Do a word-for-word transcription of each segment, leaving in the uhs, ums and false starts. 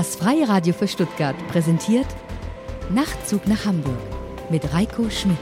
Das Freie Radio für Stuttgart präsentiert Nachtzug nach Hamburg mit Reiko Schmidt.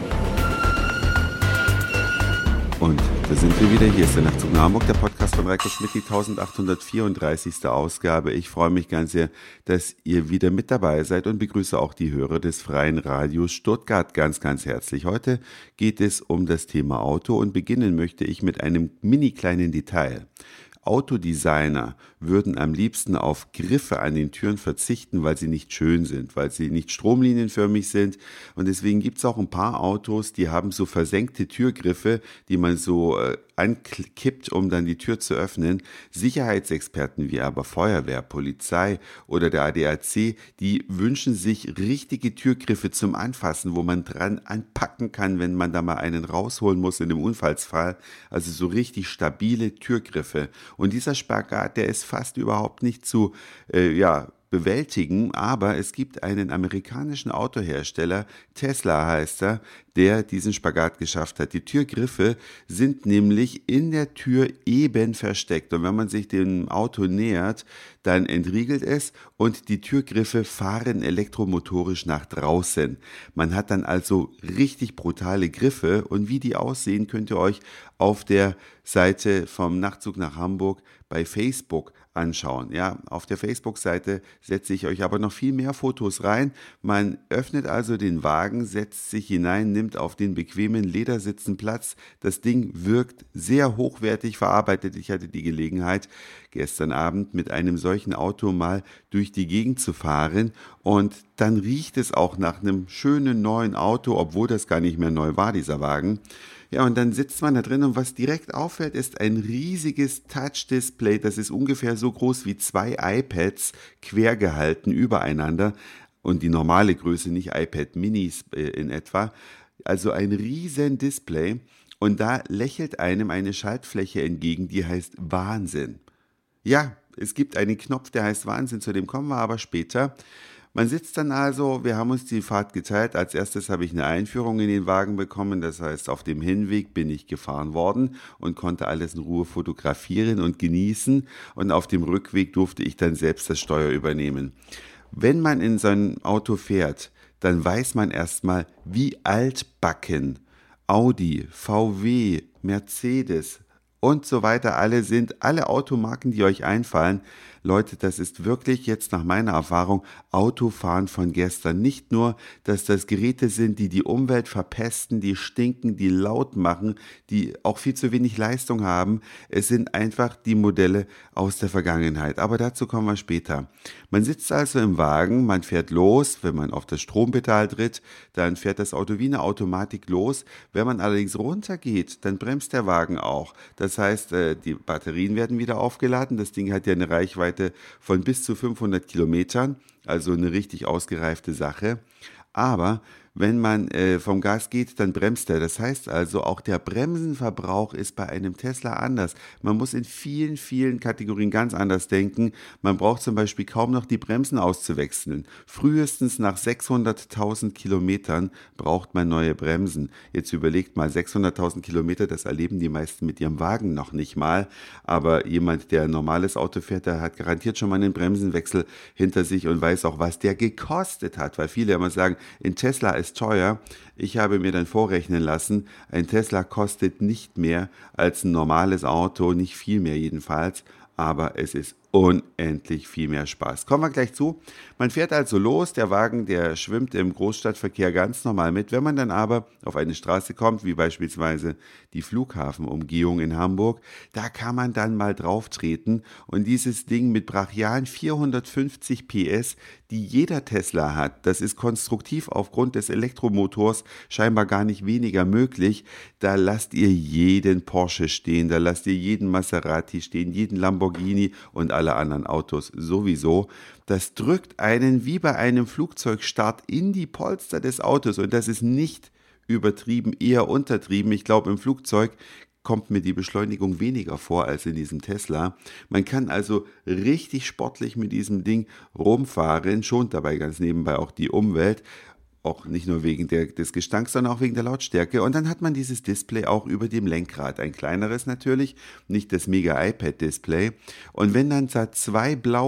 Und da sind wir wieder. Hier ist der Nachtzug nach Hamburg, der Podcast von Reiko Schmidt, die eintausendachthundertvierunddreißigste Ausgabe. Ich freue mich ganz sehr, dass ihr wieder mit dabei seid und begrüße auch die Hörer des Freien Radios Stuttgart ganz, ganz herzlich. Heute geht es um das Thema Auto und beginnen möchte ich mit einem mini kleinen Detail. Autodesigner würden am liebsten auf Griffe an den Türen verzichten, weil sie nicht schön sind, weil sie nicht stromlinienförmig sind. Und deswegen gibt es auch ein paar Autos, die haben so versenkte Türgriffe, die man so äh, ankippt, um dann die Tür zu öffnen. Sicherheitsexperten wie aber Feuerwehr, Polizei oder der A D A C, die wünschen sich richtige Türgriffe zum Anfassen, wo man dran anpacken kann, wenn man da mal einen rausholen muss in einem Unfallsfall. Also so richtig stabile Türgriffe. Und dieser Spagat, der ist fast überhaupt nicht zu, äh, ja, bewältigen, aber es gibt einen amerikanischen Autohersteller, Tesla heißt er, der diesen Spagat geschafft hat. Die Türgriffe sind nämlich in der Tür eben versteckt und wenn man sich dem Auto nähert, dann entriegelt es und die Türgriffe fahren elektromotorisch nach draußen. Man hat dann also richtig brutale Griffe und wie die aussehen, könnt ihr euch auf der Seite vom Nachtzug nach Hamburg bei Facebook anschauen. Ja, auf der Facebook-Seite setze ich euch aber noch viel mehr Fotos rein. Man öffnet also den Wagen, setzt sich hinein, nimmt auf den bequemen Ledersitzen Platz. Das Ding wirkt sehr hochwertig verarbeitet. Ich hatte die Gelegenheit, gestern Abend mit einem solchen Auto mal durch die Gegend zu fahren und dann riecht es auch nach einem schönen neuen Auto, obwohl das gar nicht mehr neu war, dieser Wagen. Ja, und dann sitzt man da drin und was direkt auffällt, ist ein riesiges Touch-Display, das ist ungefähr so groß wie zwei iPads quer gehalten übereinander und die normale Größe, nicht iPad Minis in etwa, also ein riesen Display und da lächelt einem eine Schaltfläche entgegen, die heißt Wahnsinn. Ja, es gibt einen Knopf, der heißt Wahnsinn, zu dem kommen wir aber später. Man sitzt dann also, wir haben uns die Fahrt geteilt, als erstes habe ich eine Einführung in den Wagen bekommen, das heißt auf dem Hinweg bin ich gefahren worden und konnte alles in Ruhe fotografieren und genießen und auf dem Rückweg durfte ich dann selbst das Steuer übernehmen. Wenn man in so ein Auto fährt, dann weiß man erstmal, wie altbacken Audi, V W, Mercedes und so weiter alle sind, alle Automarken, die euch einfallen. Leute, das ist wirklich jetzt nach meiner Erfahrung Autofahren von gestern. Nicht nur, dass das Geräte sind, die die Umwelt verpesten, die stinken, die laut machen, die auch viel zu wenig Leistung haben. Es sind einfach die Modelle aus der Vergangenheit. Aber dazu kommen wir später. Man sitzt also im Wagen, man fährt los. Wenn man auf das Strompedal tritt, dann fährt das Auto wie eine Automatik los. Wenn man allerdings runtergeht, dann bremst der Wagen auch. Das heißt, die Batterien werden wieder aufgeladen. Das Ding hat ja eine Reichweite von bis zu fünfhundert Kilometern, also eine richtig ausgereifte Sache. Aber wenn man äh, vom Gas geht, dann bremst er. Das heißt also, auch der Bremsenverbrauch ist bei einem Tesla anders. Man muss in vielen, vielen Kategorien ganz anders denken. Man braucht zum Beispiel kaum noch die Bremsen auszuwechseln. Frühestens nach sechshunderttausend Kilometern braucht man neue Bremsen. Jetzt überlegt mal, sechshunderttausend Kilometer, das erleben die meisten mit ihrem Wagen noch nicht mal. Aber jemand, der ein normales Auto fährt, der hat garantiert schon mal einen Bremsenwechsel hinter sich und weiß auch, was der gekostet hat. Weil viele immer sagen, in Tesla ist teuer. Ich habe mir dann vorrechnen lassen, ein Tesla kostet nicht mehr als ein normales Auto, nicht viel mehr jedenfalls, aber es ist unendlich viel mehr Spaß. Kommen wir gleich zu. Man fährt also los, der Wagen, der schwimmt im Großstadtverkehr ganz normal mit. Wenn man dann aber auf eine Straße kommt, wie beispielsweise die Flughafenumgehung in Hamburg, da kann man dann mal drauf treten und dieses Ding mit brachialen vierhundertfünfzig P S, die jeder Tesla hat, das ist konstruktiv aufgrund des Elektromotors scheinbar gar nicht weniger möglich, da lasst ihr jeden Porsche stehen, da lasst ihr jeden Maserati stehen, jeden Lamborghini und alle anderen Autos sowieso. Das drückt einen wie bei einem Flugzeugstart in die Polster des Autos und das ist nicht übertrieben, eher untertrieben. Ich glaube, im Flugzeug kommt mir die Beschleunigung weniger vor als in diesem Tesla. Man kann also richtig sportlich mit diesem Ding rumfahren, schont dabei ganz nebenbei auch die Umwelt. Auch nicht nur wegen der, des Gestanks, sondern auch wegen der Lautstärke. Und dann hat man dieses Display auch über dem Lenkrad. Ein kleineres natürlich, nicht das Mega-iPad-Display. Und wenn dann da zwei blaue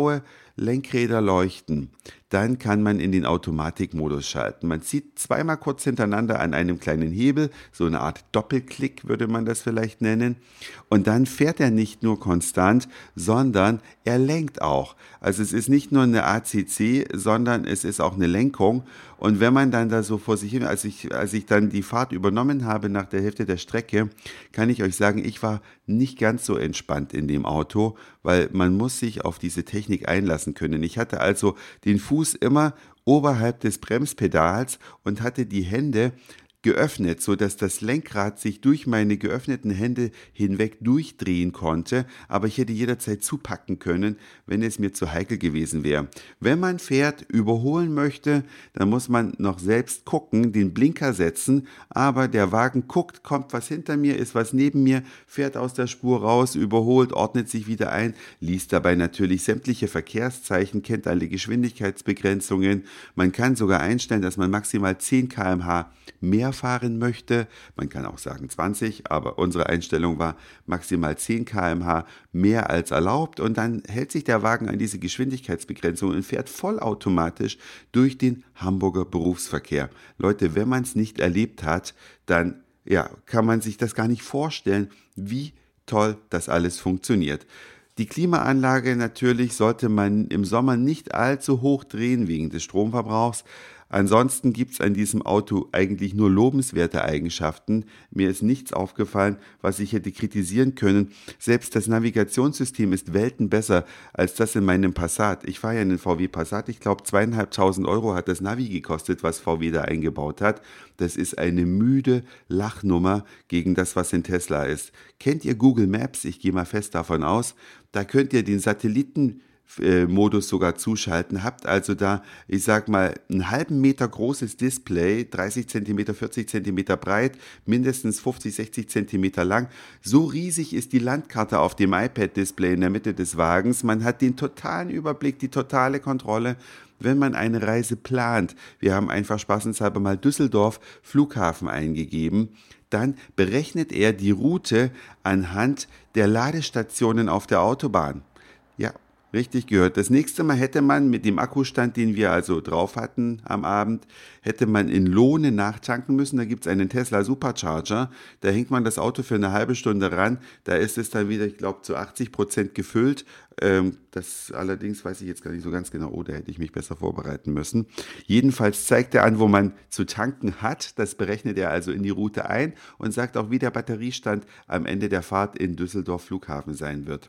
Lenkräder leuchten. Dann kann man in den Automatikmodus schalten. Man zieht zweimal kurz hintereinander an einem kleinen Hebel, so eine Art Doppelklick würde man das vielleicht nennen. Und dann fährt er nicht nur konstant, sondern er lenkt auch. Also es ist nicht nur eine A C C, sondern es ist auch eine Lenkung. Und wenn man dann da so vor sich hin, als ich, als ich dann die Fahrt übernommen habe nach der Hälfte der Strecke, kann ich euch sagen, ich war nicht ganz so entspannt in dem Auto, weil man muss sich auf diese Technik einlassen können. Ich hatte also den Fuß immer oberhalb des Bremspedals und hatte die Hände geöffnet, so dass das Lenkrad sich durch meine geöffneten Hände hinweg durchdrehen konnte, aber ich hätte jederzeit zupacken können, wenn es mir zu heikel gewesen wäre. Wenn man fährt, überholen möchte, dann muss man noch selbst gucken, den Blinker setzen, aber der Wagen guckt, kommt was hinter mir, ist was neben mir, fährt aus der Spur raus, überholt, ordnet sich wieder ein, liest dabei natürlich sämtliche Verkehrszeichen, kennt alle Geschwindigkeitsbegrenzungen. Man kann sogar einstellen, dass man maximal zehn Kilometer pro Stunde mehr fahren möchte. Man kann auch sagen zwanzig, aber unsere Einstellung war maximal zehn Kilometer pro Stunde mehr als erlaubt und dann hält sich der Wagen an diese Geschwindigkeitsbegrenzung und fährt vollautomatisch durch den Hamburger Berufsverkehr. Leute, wenn man es nicht erlebt hat, dann ja, kann man sich das gar nicht vorstellen, wie toll das alles funktioniert. Die Klimaanlage natürlich sollte man im Sommer nicht allzu hoch drehen wegen des Stromverbrauchs. Ansonsten gibt es an diesem Auto eigentlich nur lobenswerte Eigenschaften. Mir ist nichts aufgefallen, was ich hätte kritisieren können. Selbst das Navigationssystem ist Welten besser als das in meinem Passat. Ich fahre ja einen V W Passat. Ich glaube, zweieinhalbtausend Euro hat das Navi gekostet, was V W da eingebaut hat. Das ist eine müde Lachnummer gegen das, was in Tesla ist. Kennt ihr Google Maps? Ich gehe mal fest davon aus. Da könnt ihr den Satelliten Modus sogar zuschalten, habt also da, ich sag mal, einen halben Meter großes Display, dreißig Zentimeter, vierzig Zentimeter breit, mindestens fünfzig, sechzig Zentimeter lang. So riesig ist die Landkarte auf dem iPad-Display in der Mitte des Wagens. Man hat den totalen Überblick, die totale Kontrolle, wenn man eine Reise plant. Wir haben einfach spaßenshalber mal Düsseldorf Flughafen eingegeben. Dann berechnet er die Route anhand der Ladestationen auf der Autobahn. Ja, richtig gehört. Das nächste Mal hätte man mit dem Akkustand, den wir also drauf hatten am Abend, hätte man in Lohne nachtanken müssen. Da gibt es einen Tesla Supercharger. Da hängt man das Auto für eine halbe Stunde ran. Da ist es dann wieder, ich glaube, zu achtzig Prozent gefüllt. Ähm, das allerdings weiß ich jetzt gar nicht so ganz genau. Oh, da hätte ich mich besser vorbereiten müssen. Jedenfalls zeigt er an, wo man zu tanken hat. Das berechnet er also in die Route ein und sagt auch, wie der Batteriestand am Ende der Fahrt in Düsseldorf Flughafen sein wird.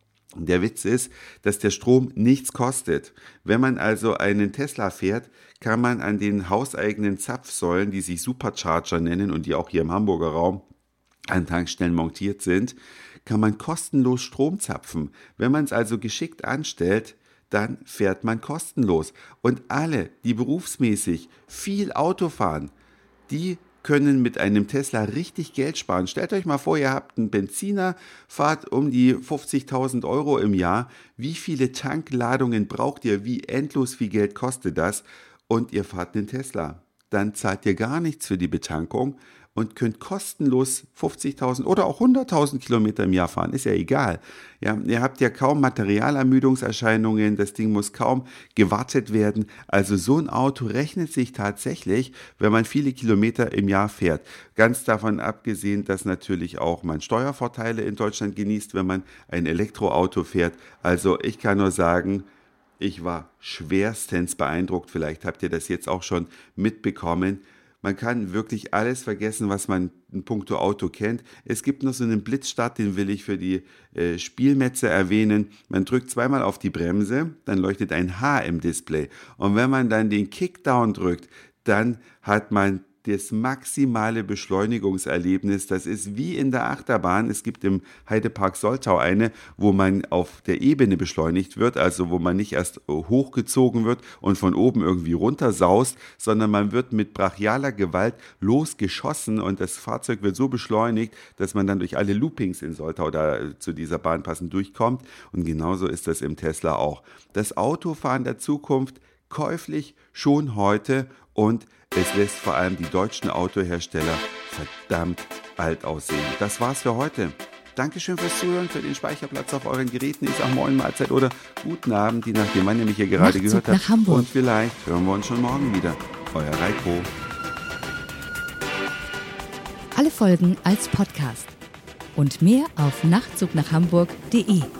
Der Witz ist, dass der Strom nichts kostet. Wenn man also einen Tesla fährt, kann man an den hauseigenen Zapfsäulen, die sich Supercharger nennen und die auch hier im Hamburger Raum an Tankstellen montiert sind, kann man kostenlos Strom zapfen. Wenn man es also geschickt anstellt, dann fährt man kostenlos. Und alle, die berufsmäßig viel Auto fahren, die können mit einem Tesla richtig Geld sparen. Stellt euch mal vor, ihr habt einen Benziner, fahrt um die fünfzigtausend Euro im Jahr. Wie viele Tankladungen braucht ihr? Wie endlos viel Geld kostet das? Und ihr fahrt einen Tesla. Dann zahlt ihr gar nichts für die Betankung und könnt kostenlos fünfzigtausend oder auch hunderttausend Kilometer im Jahr fahren, ist ja egal. Ja, ihr habt ja kaum Materialermüdungserscheinungen, das Ding muss kaum gewartet werden. Also so ein Auto rechnet sich tatsächlich, wenn man viele Kilometer im Jahr fährt. Ganz davon abgesehen, dass natürlich auch man Steuervorteile in Deutschland genießt, wenn man ein Elektroauto fährt. Also ich kann nur sagen, ich war schwerstens beeindruckt. Vielleicht habt ihr das jetzt auch schon mitbekommen. Man kann wirklich alles vergessen, was man in puncto Auto kennt. Es gibt noch so einen Blitzstart, den will ich für die äh, Spielmetze erwähnen. Man drückt zweimal auf die Bremse, dann leuchtet ein H im Display. Und wenn man dann den Kickdown drückt, dann hat man das maximale Beschleunigungserlebnis. Das ist wie in der Achterbahn. Es gibt im Heidepark Soltau eine, wo man auf der Ebene beschleunigt wird, also wo man nicht erst hochgezogen wird und von oben irgendwie runtersaust, sondern man wird mit brachialer Gewalt losgeschossen und das Fahrzeug wird so beschleunigt, dass man dann durch alle Loopings in Soltau da zu dieser Bahn passend durchkommt. Und genauso ist das im Tesla auch. Das Autofahren der Zukunft käuflich schon heute und es lässt vor allem die deutschen Autohersteller verdammt alt aussehen. Das war's für heute. Dankeschön fürs Zuhören, für den Speicherplatz auf euren Geräten. Ich sage Moin Mahlzeit oder Guten Abend, je nachdem, wann ihr mich hier gerade Nachtzug gehört habt. nach Hamburg. Und vielleicht hören wir uns schon morgen wieder. Euer Reiko. Alle Folgen als Podcast. Und mehr auf nachtzug nach hamburg punkt de.